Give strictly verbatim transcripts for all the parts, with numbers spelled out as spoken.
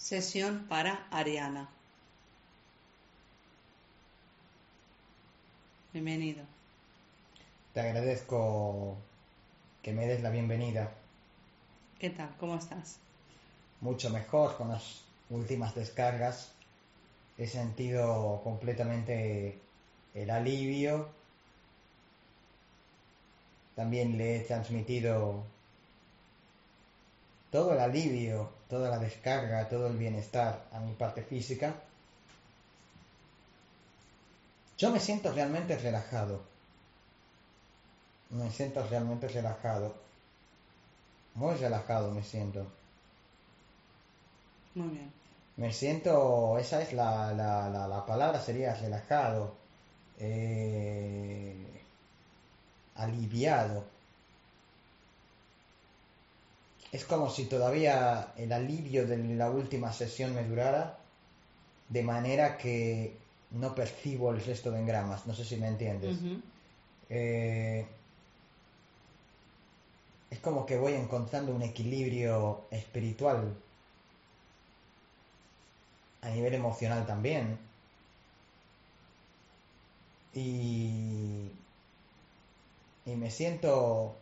Sesión para Ariana. Bienvenido. Te agradezco que me des la bienvenida. ¿Qué tal? ¿Cómo estás? Mucho mejor con las últimas descargas. He sentido completamente el alivio. También le he transmitido todo el alivio, toda la descarga, todo el bienestar a mi parte física. Yo me siento realmente relajado. Me siento realmente relajado. Muy relajado me siento. Muy bien. Me siento, esa es la, la, la, la palabra, sería relajado, eh, aliviado. Es como si todavía el alivio de la última sesión me durara, de manera que no percibo el resto de engramas. No sé si me entiendes. Uh-huh. Eh, es como que voy encontrando un equilibrio espiritual, a nivel emocional también. Y, y me siento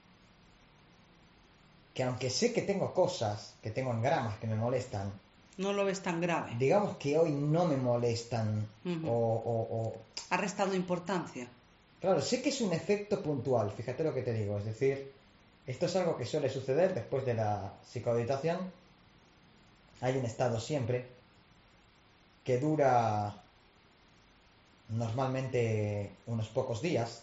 que aunque sé que tengo cosas, que tengo engramas que me molestan, No lo ves tan grave. digamos que hoy no me molestan. Uh-huh. o, o, o... Ha restado importancia. Claro, sé que es un efecto puntual, fíjate lo que te digo, es decir, esto es algo que suele suceder después de la psicohabitación. Hay un estado siempre que dura normalmente unos pocos días,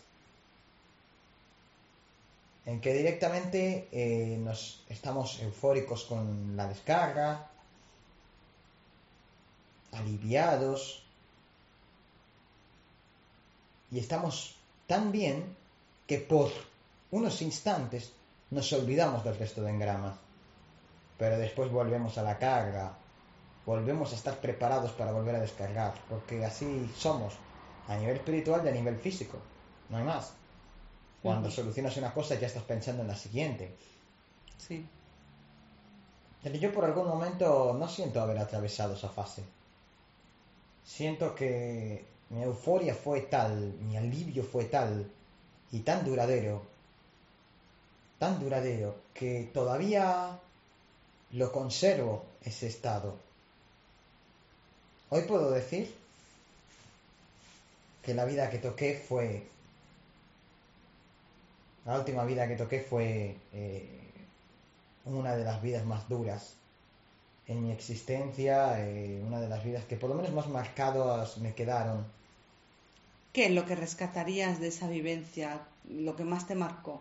en que directamente eh, nos estamos eufóricos con la descarga, aliviados, y estamos tan bien que por unos instantes nos olvidamos del resto de engramas, pero después volvemos a la carga, volvemos a estar preparados para volver a descargar, porque así somos, a nivel espiritual y a nivel físico, no hay más. Cuando uh-huh. solucionas una cosa ya estás pensando en la siguiente. Sí. Pero yo por algún momento no siento haber atravesado esa fase. Siento que mi euforia fue tal, mi alivio fue tal y tan duradero, tan duradero, que todavía lo conservo ese estado. Hoy puedo decir que la vida que toqué fue, la última vida que toqué fue eh, una de las vidas más duras en mi existencia, eh, una de las vidas que por lo menos más marcadas me quedaron. ¿Qué es lo que rescatarías de esa vivencia? Lo que más te marcó.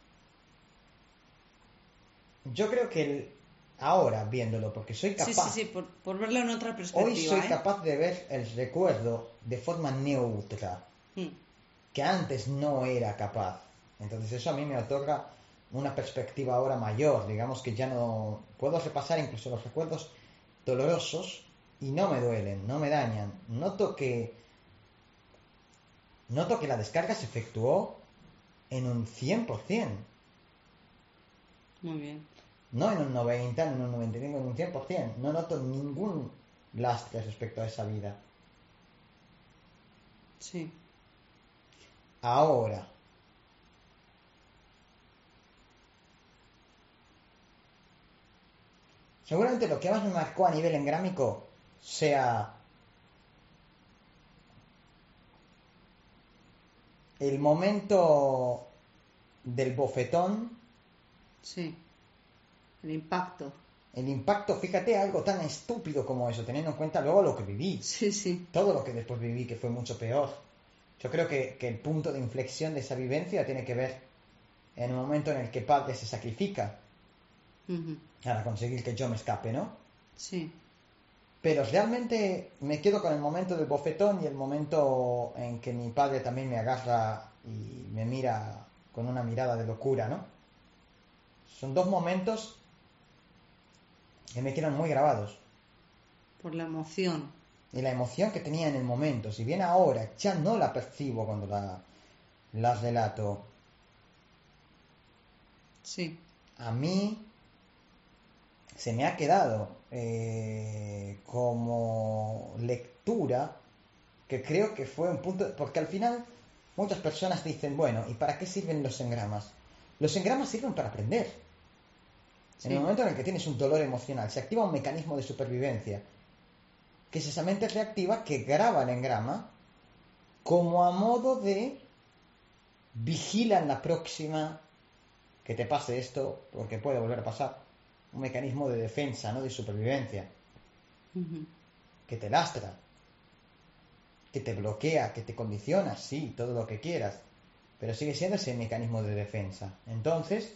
Yo creo que el, ahora viéndolo, porque soy capaz. Sí, sí, sí, por, por verlo en otra perspectiva. Hoy soy ¿eh? capaz de ver el recuerdo de forma neutra, mm. que antes no era capaz. Entonces eso a mí me otorga una perspectiva ahora mayor. Digamos que ya no puedo repasar incluso los recuerdos dolorosos y no me duelen, no me dañan. Noto que noto que la descarga se efectuó en un cien por ciento. Muy bien. No en un noventa, en un noventa y cinco, en un cien por ciento. No noto ningún lastre respecto a esa vida. Sí. Ahora, seguramente lo que más me marcó a nivel engrámico sea el momento del bofetón. Sí. El impacto. El impacto, fíjate, algo tan estúpido como eso, teniendo en cuenta luego lo que viví. Sí, sí. Todo lo que después viví, que fue mucho peor. Yo creo que, que el punto de inflexión de esa vivencia tiene que ver en el momento en el que padre se sacrifica uh-huh. para conseguir que yo me escape, ¿no? Sí. Pero realmente me quedo con el momento del bofetón y el momento en que mi padre también me agarra y me mira con una mirada de locura, ¿no? Son dos momentos que me quedan muy grabados. Por la emoción. Y la emoción que tenía en el momento, si bien ahora ya no la percibo cuando la, la relato. Sí. A mí, se me ha quedado eh, como lectura, que creo que fue un punto, porque al final muchas personas dicen, bueno, ¿y para qué sirven los engramas? Los engramas sirven para aprender. En el Sí. momento en el que tienes un dolor emocional, se activa un mecanismo de supervivencia, que es esa mente reactiva que graba el engrama como a modo de vigila en la próxima que te pase esto, porque puede volver a pasar. Un mecanismo de defensa, ¿no? De supervivencia, Ujú. que te lastra, que te bloquea, que te condiciona, sí, todo lo que quieras, pero sigue siendo ese mecanismo de defensa. Entonces,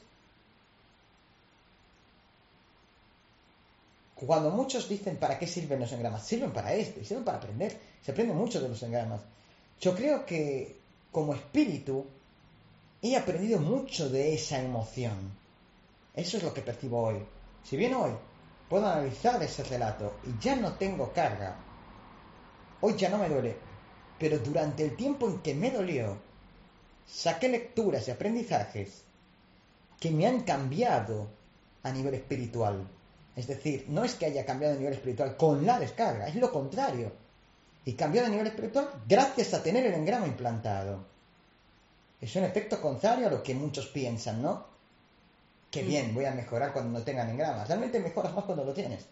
cuando muchos dicen para qué sirven los engramas, sirven para esto, y sirven para aprender, se aprende mucho de los engramas. Yo creo que como espíritu he aprendido mucho de esa emoción. Eso es lo que percibo hoy. Si bien hoy puedo analizar ese relato y ya no tengo carga, hoy ya no me duele, pero durante el tiempo en que me dolió, saqué lecturas y aprendizajes que me han cambiado a nivel espiritual. Es decir, no es que haya cambiado a nivel espiritual con la descarga, es lo contrario. Y cambiado a nivel espiritual gracias a tener el engrama implantado. Es un efecto contrario a lo que muchos piensan, ¿no? Que Ujú. bien, voy a mejorar cuando no tengan engramas. Realmente mejoras más cuando lo tienes.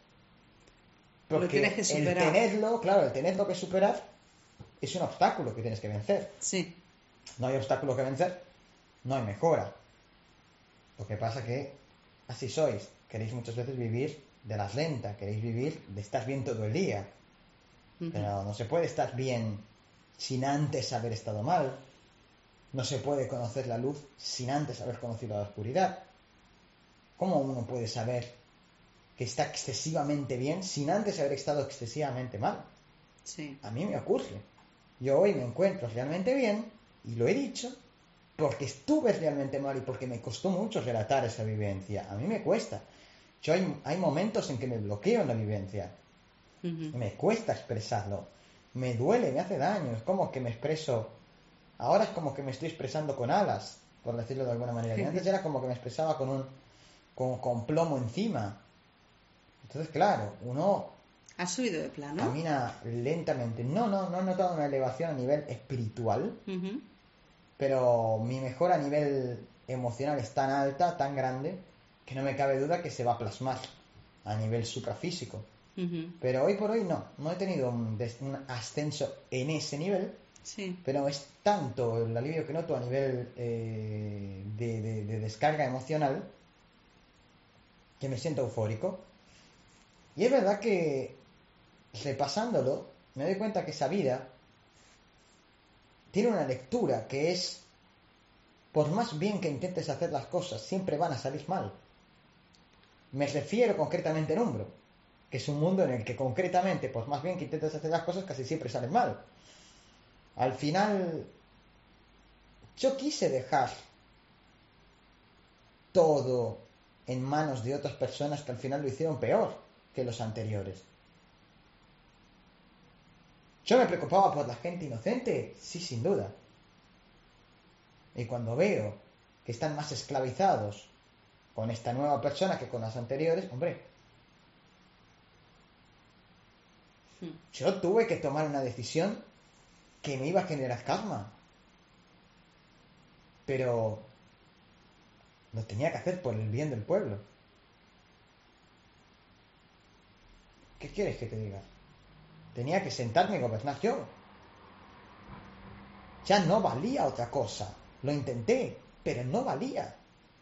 Lo tienes que Porque el superar. tenerlo, claro, el tenerlo que superar es un obstáculo que tienes que vencer. Sí. No hay obstáculo que vencer, no hay mejora. Lo que pasa que así sois. Queréis muchas veces vivir de las lentas, queréis vivir de estar bien todo el día. Ujú. Pero no se puede estar bien sin antes haber estado mal. No se puede conocer la luz sin antes haber conocido la oscuridad. ¿Cómo uno puede saber que está excesivamente bien sin antes haber estado excesivamente mal? Sí. A mí me ocurre. Yo hoy me encuentro realmente bien, y lo he dicho, porque estuve realmente mal y porque me costó mucho relatar esa vivencia. A mí me cuesta. Yo hay, hay momentos en que me bloqueo en la vivencia. Ujú. Me cuesta expresarlo. Me duele, me hace daño. Es como que me expreso. Ahora es como que me estoy expresando con alas, por decirlo de alguna manera. Y antes era como que me expresaba con un con, con plomo encima. Entonces, claro, uno ¿Has subido de plano? camina lentamente. No, no, no he notado una elevación a nivel espiritual, Ujú. pero mi mejora a nivel emocional es tan alta, tan grande, que no me cabe duda que se va a plasmar a nivel suprafísico. Ujú. Pero hoy por hoy no, no he tenido un, des- un ascenso en ese nivel, Sí. pero es tanto el alivio que noto a nivel eh, de, de- de descarga emocional que me siento eufórico. Y es verdad que repasándolo, me doy cuenta que esa vida tiene una lectura que es, por más bien que intentes hacer las cosas, siempre van a salir mal. Me refiero concretamente en Umbro, que es un mundo en el que concretamente, por más bien que intentes hacer las cosas, casi siempre salen mal. Al final, yo quise dejar todo en manos de otras personas que al final lo hicieron peor que los anteriores. Yo me preocupaba por la gente inocente, sí, sin duda. Y cuando veo que están más esclavizados con esta nueva persona que con las anteriores, hombre, Mm. yo tuve que tomar una decisión que me iba a generar karma. Pero lo tenía que hacer por el bien del pueblo. ¿Qué quieres que te diga? Tenía que sentarme y gobernar yo. Ya no valía otra cosa. Lo intenté, pero no valía.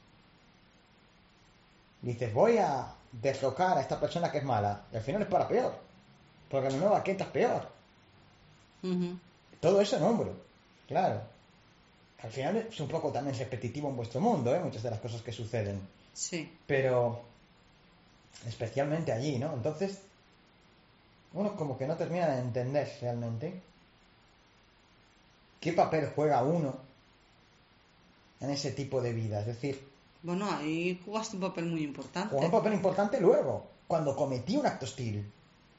Dices, voy a derrocar a esta persona que es mala. Y al final es para peor. Porque la nueva quinta es peor. Ujú. Todo eso en hombro. Claro. Al final es un poco también repetitivo en vuestro mundo, ¿eh? Muchas de las cosas que suceden. Sí. Pero especialmente allí, ¿no? Entonces, uno como que no termina de entender realmente qué papel juega uno en ese tipo de vida. Es decir, Bueno, ahí jugaste un papel muy jugó un importante. papel importante luego, cuando cometí un acto hostil.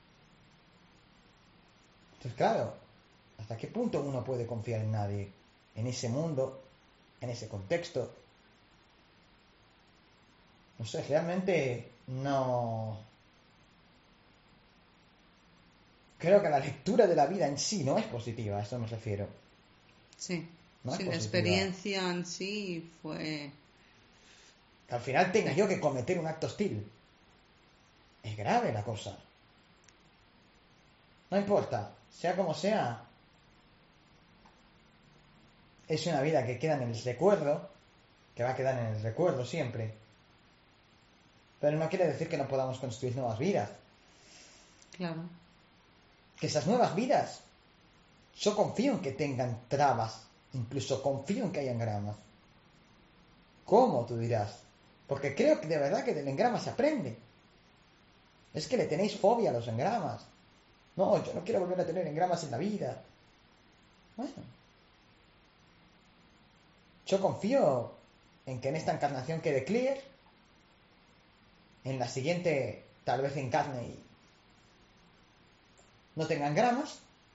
Entonces, claro, ¿hasta qué punto uno puede confiar en nadie? En ese mundo, en ese contexto. No sé, realmente no... Creo que la lectura de la vida en sí no es positiva, a eso me refiero. Sí, No es sí, la positiva. experiencia en sí fue... Que al final tenga yo que cometer un acto hostil. Es grave la cosa. No importa, sea como sea, es una vida que queda en el recuerdo, que va a quedar en el recuerdo siempre. Pero no quiere decir que no podamos construir nuevas vidas. Claro. Que esas nuevas vidas, yo confío en que tengan trabas, incluso confío en que hayan gramas. ¿Cómo? Tú dirás. Porque creo que de verdad que del engrama se aprende. Es que le tenéis fobia a los engramas. No, yo no quiero volver a tener engramas en la vida. Bueno, yo confío en que en esta encarnación quede clear, en la siguiente tal vez encarne y no tengan gramas.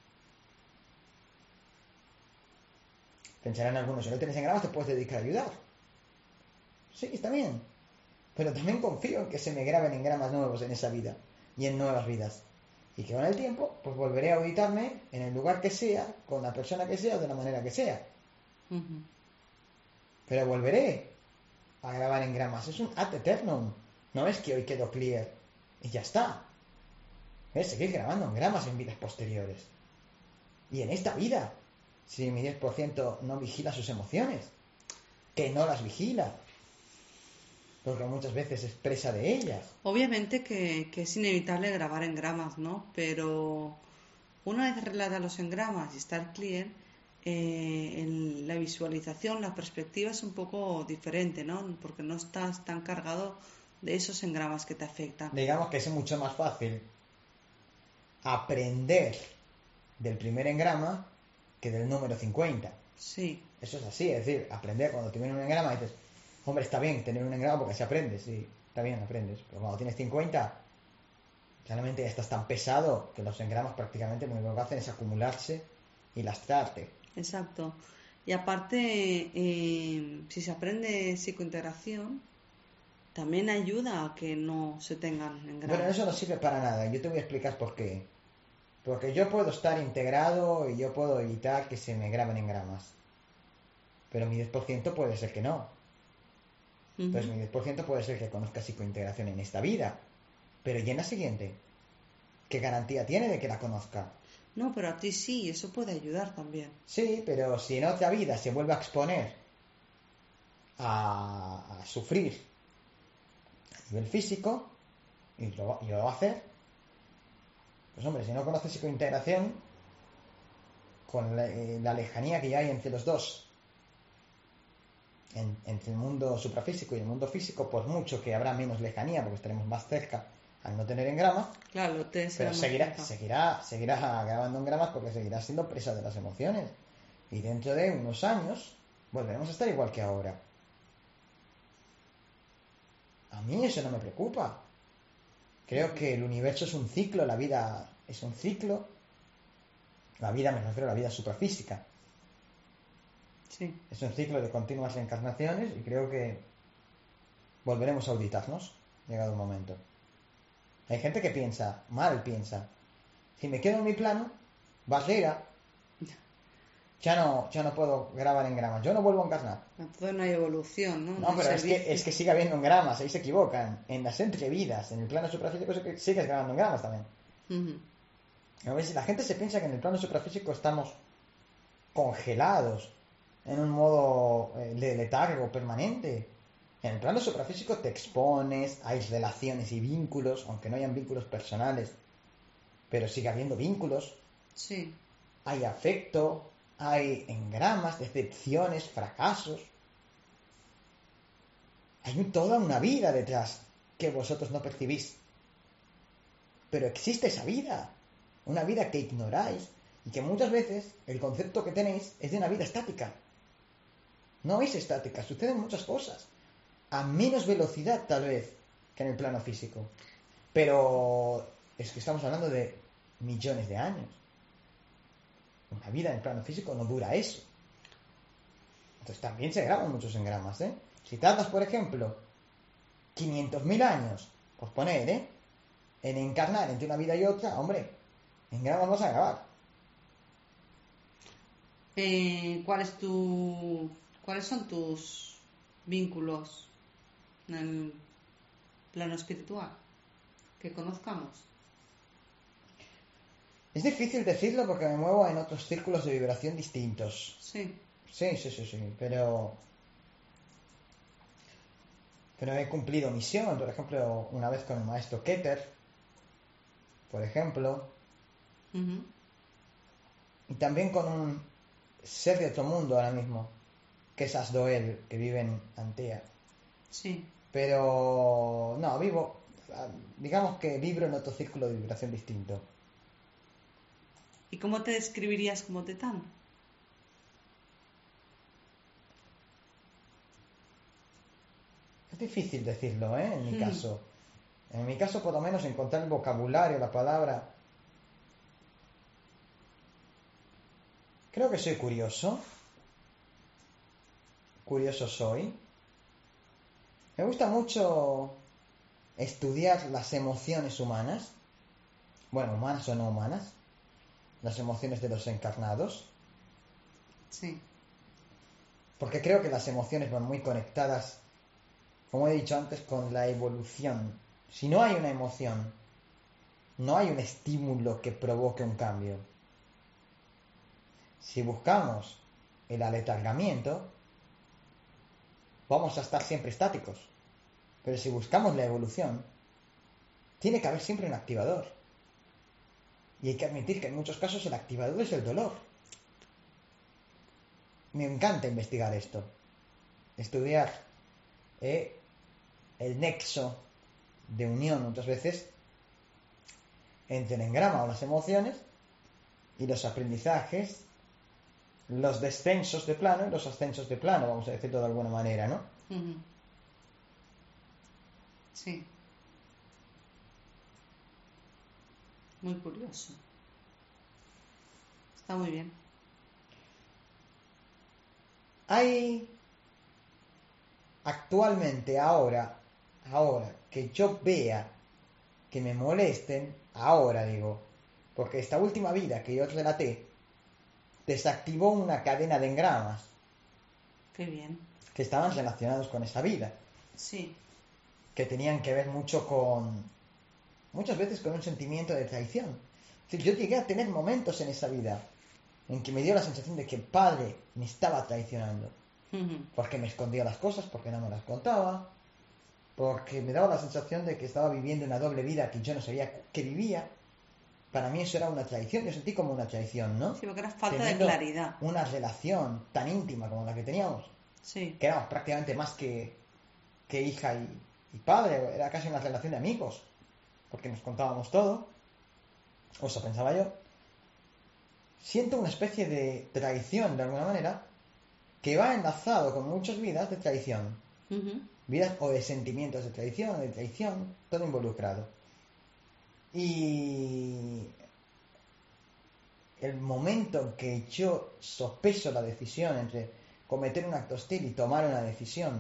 Pensarán algunos, si no tienes engramas te puedes dedicar a ayudar. Sí, está bien. Pero también confío en que se me graben engramas nuevos en esa vida y en nuevas vidas. Y que con el tiempo, pues volveré a auditarme en el lugar que sea, con la persona que sea, de la manera que sea. Uh-huh. Pero volveré a grabar engramas. Es un ad eternum. No es que hoy quedo clear y ya está. Es seguir grabando engramas en vidas posteriores. Y en esta vida, si mi diez por ciento no vigila sus emociones, que no las vigila, porque muchas veces es presa de ellas. Obviamente que, que es inevitable grabar engramas, ¿no? Pero una vez relata los engramas y está el clear, eh, en la visualización, la perspectiva es un poco diferente, ¿no? Porque no estás tan cargado de esos engramas que te afectan. Digamos que es mucho más fácil aprender del primer engrama que del número cincuenta. Sí. Eso es así, es decir, aprender cuando te viene un engrama y dices, hombre, está bien tener un engrama porque se aprende, sí, está bien, aprendes. Pero cuando tienes cincuenta, realmente ya estás tan pesado que los engramas prácticamente lo único que hacen es acumularse y lastrarte. Exacto. Y aparte, eh, si se aprende psicointegración, también ayuda a que no se tengan engramas. Bueno, eso no sirve para nada. Yo te voy a explicar por qué. Porque yo puedo estar integrado y yo puedo evitar que se me graben engramas. Pero mi diez por ciento puede ser que no. Uh-huh. Entonces mi diez por ciento puede ser que conozca psicointegración en esta vida. Pero ¿y en la siguiente? ¿Qué garantía tiene de que la conozca? No, pero a ti sí, eso puede ayudar también. Sí, pero si en otra vida se vuelve a exponer a, a sufrir a nivel físico, y lo, y lo va a hacer, pues hombre, si no conoces psicointegración, con la, eh, la lejanía que ya hay entre los dos, en, entre el mundo suprafísico y el mundo físico, por mucho que habrá menos lejanía, porque estaremos más cerca al no tener engramas, claro, te pero seguirá, seguirá, seguirá grabando engramas porque seguirá siendo presa de las emociones. Y dentro de unos años volveremos a estar igual que ahora. A mí eso no me preocupa. Creo que el universo es un ciclo, la vida es un ciclo. La vida, me refiero a la vida suprafísica. Sí. Es un ciclo de continuas reencarnaciones y creo que volveremos a auditarnos, llegado el momento. Hay gente que piensa, mal piensa, si me quedo en mi plano, barrera, ya no, ya no puedo grabar engramas, yo no vuelvo a encarnar. Entonces no hay evolución, ¿no? No, pero es que, es que sigue habiendo engramas, ahí se equivocan. En las entrevidas, en el plano suprafísico sigues grabando engramas también. Uh-huh. A ver, si la gente se piensa que en el plano suprafísico estamos congelados, en un modo de letargo permanente. En el plano suprafísico te expones, hay relaciones y vínculos, aunque no hayan vínculos personales, pero sigue habiendo vínculos. Sí. Hay afecto, hay engramas, decepciones, fracasos. Hay toda una vida detrás que vosotros no percibís. Pero existe esa vida, una vida que ignoráis y que muchas veces el concepto que tenéis es de una vida estática. No es estática, suceden muchas cosas. A menos velocidad, tal vez, que en el plano físico. Pero es que estamos hablando de millones de años. Una vida en el plano físico no dura eso. Entonces también se graban muchos engramas, ¿eh? Si tardas, por ejemplo, quinientos mil años, por poner, ¿eh? En encarnar entre una vida y otra, hombre, en gramos vamos a acabar. Eh, ¿cuál es tu, ¿Cuáles son tus vínculos en el plano espiritual que conozcamos? Es difícil decirlo porque me muevo en otros círculos de vibración distintos. Sí. Sí, sí, sí, sí, pero... Pero he cumplido misión, por ejemplo, una vez con el maestro Keter, por ejemplo, Uh-huh. y también con un ser de otro mundo ahora mismo, que es Asdoel, que vive en Antea. Sí. Pero no, vivo, digamos que vibro en otro círculo de vibración distinto. ¿Y cómo te describirías como tetán? Es difícil decirlo, ¿eh? En mi Mm. caso. En mi caso, por lo menos, encontrar el vocabulario, la palabra. Creo que soy curioso. Curioso soy. Me gusta mucho estudiar las emociones humanas. Bueno, humanas o no humanas. Las emociones de los encarnados. Sí. Porque creo que las emociones van muy conectadas, como he dicho antes, con la evolución. Si no hay una emoción, no hay un estímulo que provoque un cambio. Si buscamos el aletargamiento, vamos a estar siempre estáticos. Pero si buscamos la evolución, tiene que haber siempre un activador. Y hay que admitir que en muchos casos el activador es el dolor. Me encanta investigar esto. Estudiar eh, el nexo de unión muchas veces entre el engrama o las emociones y los aprendizajes, los descensos de plano y los ascensos de plano, vamos a decirlo de alguna manera, ¿no? Uh-huh. Sí. Muy curioso. Está muy bien. Hay actualmente, ahora, ahora, que yo vea que me molesten, ahora digo, porque esta última vida que yo relaté desactivó una cadena de engramas Qué bien. que estaban relacionados con esa vida, Sí. que tenían que ver mucho con, muchas veces con un sentimiento de traición. Es decir, yo llegué a tener momentos en esa vida en que me dio la sensación de que el padre me estaba traicionando, Uh-huh. porque me escondía las cosas, porque no me las contaba, porque me daba la sensación de que estaba viviendo una doble vida que yo no sabía que vivía. Para mí eso era una traición, yo sentí como una traición, ¿no? Sí, porque era falta de Teniendo claridad. una relación tan íntima como la que teníamos, Sí. que éramos prácticamente más que, que hija y, y padre, era casi una relación de amigos, porque nos contábamos todo, o eso pensaba yo. Siento una especie de traición, de alguna manera, que va enlazado con muchas vidas de traición. Uh-huh. Vidas o de sentimientos de traición, de traición, todo involucrado. Y el momento en que yo sopeso la decisión entre cometer un acto hostil y tomar una decisión,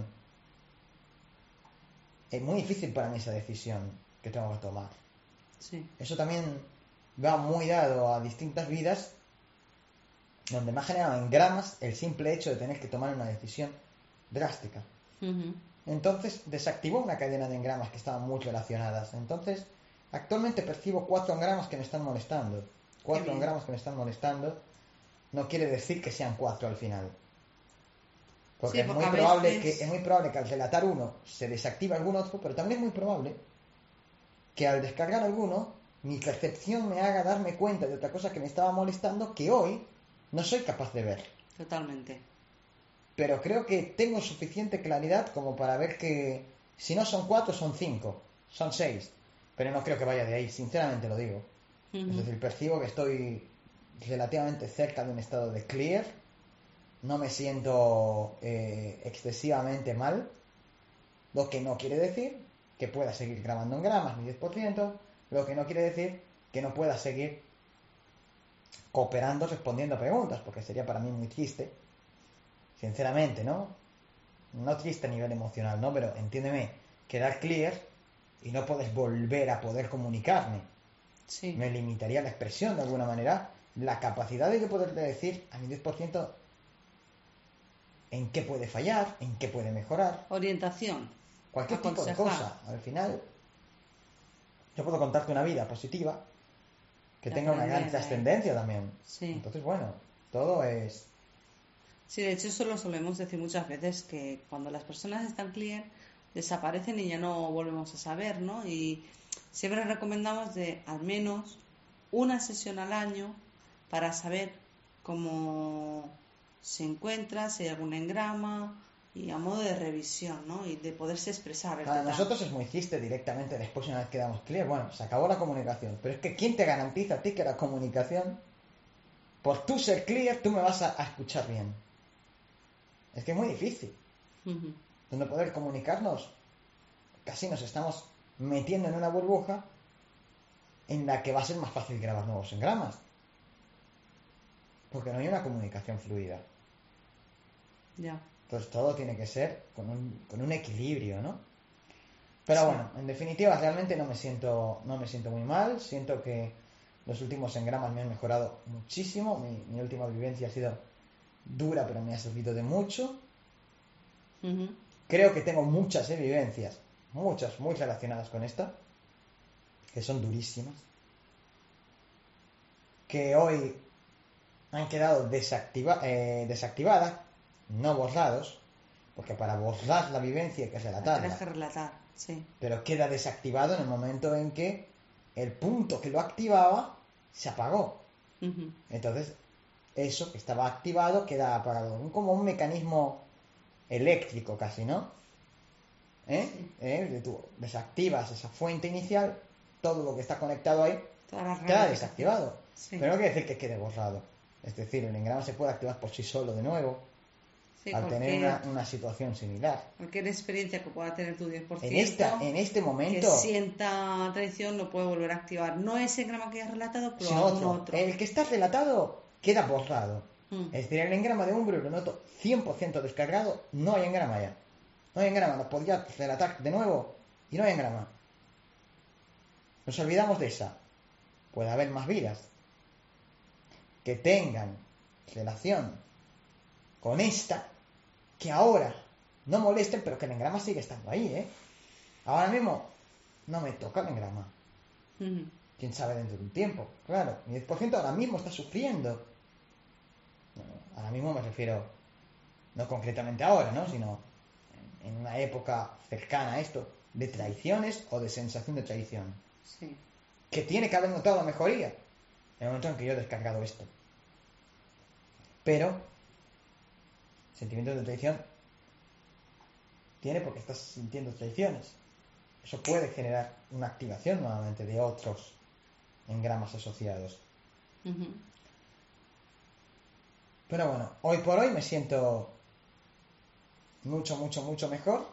es muy difícil para mí esa decisión que tengo que tomar. Sí. Eso también va muy dado a distintas vidas donde me ha generado en gramas el simple hecho de tener que tomar una decisión drástica. Uh-huh. Entonces desactivó una cadena de engramas que estaban muy relacionadas. Entonces actualmente percibo cuatro engramas que me están molestando. Cuatro engramas que me están molestando no quiere decir que sean cuatro al final. Porque, Sí, es, porque muy a probable veces... que, es muy probable que al relatar uno se desactive algún otro, pero también es muy probable que al descargar alguno mi percepción me haga darme cuenta de otra cosa que me estaba molestando que hoy no soy capaz de ver. Totalmente. Pero creo que tengo suficiente claridad como para ver que si no son cuatro son cinco, son seis, pero no creo que vaya de ahí, sinceramente lo digo. Uh-huh. Es decir, percibo que estoy relativamente cerca de un estado de clear, no me siento eh, excesivamente mal, lo que no quiere decir que pueda seguir grabando en gramas mi diez por ciento, lo que no quiere decir que no pueda seguir cooperando respondiendo a preguntas, porque sería para mí muy triste, sinceramente, ¿no? No triste a nivel emocional, ¿no? Pero entiéndeme, quedar clear y no puedes volver a poder comunicarme. Sí. Me limitaría la expresión de alguna manera, la capacidad de yo poderte decir a mi diez por ciento en qué puede fallar, en qué puede mejorar. Orientación. Cualquier Aconsejar. tipo de cosa. Al final, yo puedo contarte una vida positiva que De tenga una gran aprender, trascendencia también. Sí. Entonces, bueno, todo es... Sí, de hecho eso lo solemos decir muchas veces, que cuando las personas están clear desaparecen y ya no volvemos a saber, ¿no? Y siempre recomendamos de al menos una sesión al año para saber cómo se encuentra, si hay algún engrama y a modo de revisión, ¿no? Y de poderse expresar. Para nosotros es muy triste directamente después, una vez que damos clear, bueno, se acabó la comunicación. Pero es que ¿quién te garantiza a ti que la comunicación, por tú ser clear, tú me vas a, a escuchar bien? Es que es muy difícil. Uh-huh. De no poder comunicarnos, casi nos estamos metiendo en una burbuja en la que va a ser más fácil grabar nuevos engramas. Porque no hay una comunicación fluida. Ya. Entonces todo tiene que ser con un, con un equilibrio, ¿no? Pero Sí. bueno, en definitiva realmente no me siento no me siento muy mal. Siento que los últimos engramas me han mejorado muchísimo. Mi, mi última vivencia ha sido dura, pero me ha servido de mucho. Uh-huh. Creo que tengo muchas eh, vivencias, muchas, muy relacionadas con esta, que son durísimas, que hoy han quedado desactiva, eh, desactivadas, no borrados, porque para borrar la vivencia hay que relatarla. Tienes que relatar, sí. Pero queda desactivado en el momento en que el punto que lo activaba se apagó. Uh-huh. Entonces, eso que estaba activado queda apagado. Como un mecanismo eléctrico casi, ¿no? ¿Eh? Sí. ¿Eh? Tú desactivas esa fuente inicial, todo lo que está conectado ahí Todas las queda desactivado. Sí. Pero no quiere decir que quede borrado. Es decir, el engrama se puede activar por sí solo de nuevo, Sí, al cualquier, tener una, una situación similar. cualquier experiencia que pueda tener tu diez por ciento, En, esta, en este que momento, sienta traición, lo puede volver a activar. No ese engrama que hayas relatado, pero sino algún otro. otro. El que está relatado queda borrado. Mm. Es decir, el engrama de Umbro lo noto cien por ciento descargado, no hay engrama ya. No hay engrama, lo podría relatar de nuevo y no hay engrama. Nos olvidamos de esa. Puede haber más vidas que tengan relación con esta, que ahora no molesten, pero que el engrama sigue estando ahí, ¿eh? Ahora mismo no me toca el engrama. Mm. Quién sabe dentro de un tiempo. Claro, mi diez por ciento ahora mismo está sufriendo. No, ahora mismo me refiero, no concretamente ahora, ¿no? Sino en, en una época cercana a esto, de traiciones o de sensación de traición. Sí. Que tiene que haber notado la mejoría en el momento en que yo he descargado esto. Pero sentimientos de traición tiene porque estás sintiendo traiciones. Eso puede generar una activación nuevamente de otros engramas asociados. Uh-huh. Pero bueno, hoy por hoy me siento mucho, mucho, mucho mejor.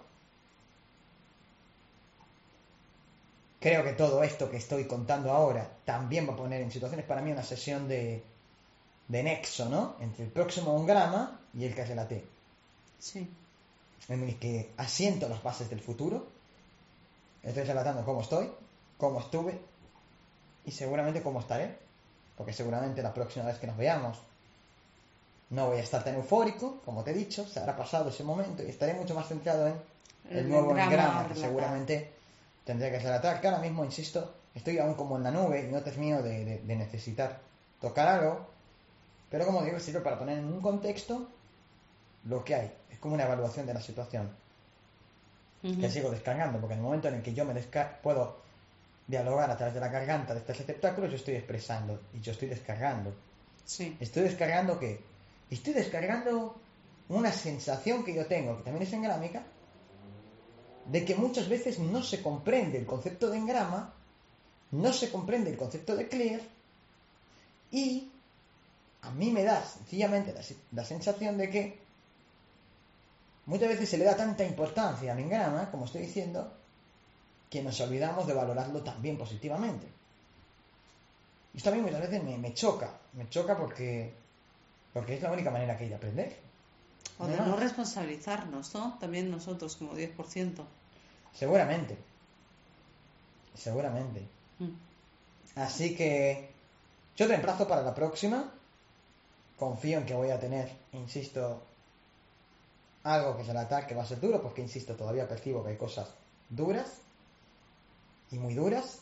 Creo que todo esto que estoy contando ahora también va a poner en situaciones para mí una sesión de, de nexo, ¿no? Entre el próximo engrama y el que relaté. Sí. En el que asiento las bases del futuro. Estoy relatando cómo estoy, cómo estuve y seguramente cómo estaré. Porque seguramente la próxima vez que nos veamos no voy a estar tan eufórico, como te he dicho, se habrá pasado ese momento y estaré mucho más centrado en el, El nuevo engrama engrama que relatar. seguramente tendré que relatar. Que ahora mismo, insisto, estoy aún como en la nube y no termino de, de, de necesitar tocar algo. Pero como digo, sirve para poner en un contexto lo que hay. Es como una evaluación de la situación. Uh-huh. Que sigo descargando, porque en el momento en el que yo me desca- puedo dialogar a través de la garganta de este receptáculo, yo estoy expresando y yo estoy descargando. Sí. ¿Estoy descargando qué? Estoy descargando una sensación que yo tengo, que también es engrámica, de que muchas veces no se comprende el concepto de engrama, no se comprende el concepto de clear, y a mí me da sencillamente la, la sensación de que muchas veces se le da tanta importancia al engrama, como estoy diciendo, que nos olvidamos de valorarlo también positivamente. Y esto a mí muchas veces me, me choca, me choca porque, porque es la única manera que hay de aprender. O de no responsabilizarnos, ¿no? También nosotros como diez por ciento. Seguramente. Seguramente. Mm. Así que yo te emplazo para la próxima. Confío en que voy a tener, insisto, algo que relatar que va a ser duro, porque, insisto, todavía percibo que hay cosas duras y muy duras.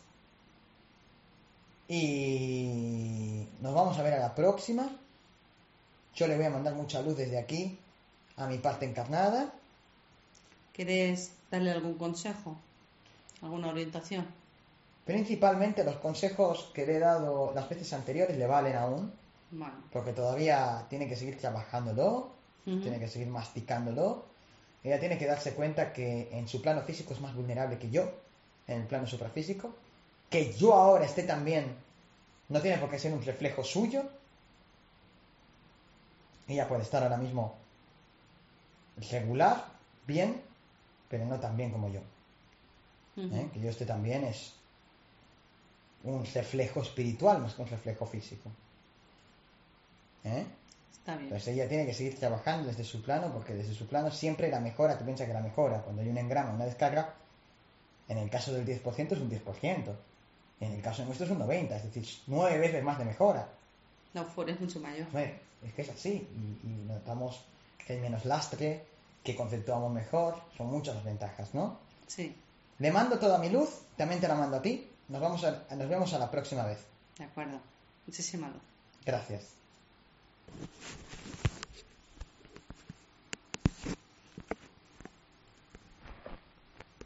Y nos vamos a ver a la próxima. Yo le voy a mandar mucha luz desde aquí a mi parte encarnada. ¿Quieres darle algún consejo? ¿Alguna orientación? Principalmente los consejos que le he dado las veces anteriores le valen aún, Bueno. porque todavía tiene que seguir trabajándolo, Uh-huh. tiene que seguir masticándolo. Ella tiene que darse cuenta que en su plano físico es más vulnerable que yo, en el plano suprafísico. Que yo ahora esté también no tiene por qué ser un reflejo suyo. Ella puede estar ahora mismo regular, bien, pero no tan bien como yo. Uh-huh. ¿Eh? Que yo esté tan bien es un reflejo espiritual más que un reflejo físico. ¿Eh? Está bien. Entonces ella tiene que seguir trabajando desde su plano, porque desde su plano siempre la mejora, tú piensas que la mejora, cuando hay un engrama, una descarga, en el caso del diez por ciento es un diez por ciento, en el caso nuestro es un noventa por ciento, es decir, nueve veces más de mejora. La euforia es mucho mayor. Bueno, es que es así, y, y notamos que hay menos lastre, que conceptuamos mejor, son muchas las ventajas, ¿no? Sí. Le mando toda mi luz, también te la mando a ti, nos, vamos a, nos vemos a la próxima vez. De acuerdo. Muchísima luz. Gracias.